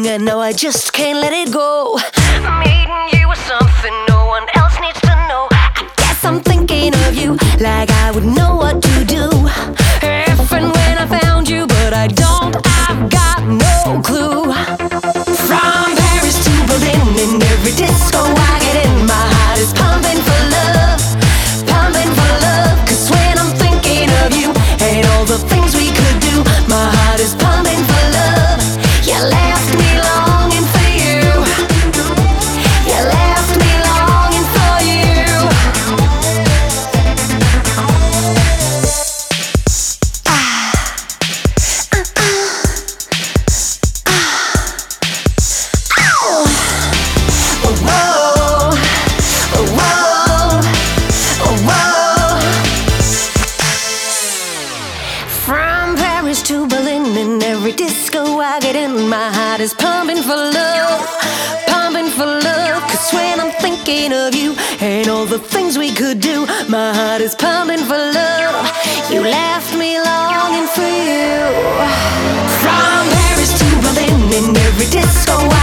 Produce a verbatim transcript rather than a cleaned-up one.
thing, and now I just can't let it go. Meeting you was something no one else needs to know. I guess I'm thinking of you like I would know what to do if and when I found you, but I don't, I've got no clue. From Paris to Berlin, in every disco I get in, my heart is pumping for love, pumping for love. Cause when I'm thinking of you and all the things we could do, my heart is pumping for love. You left me longing for you, you left me longing for you. Ah, uh, uh, ah, ow. Whoa, whoa, whoa. From Paris to Berlin, in every disco I get in, my heart is pumping for love, pumping for love. Cause when I'm thinking of you and all the things we could do, my heart is pumping for love. You left me longing for you. From Paris to Berlin, in every disco I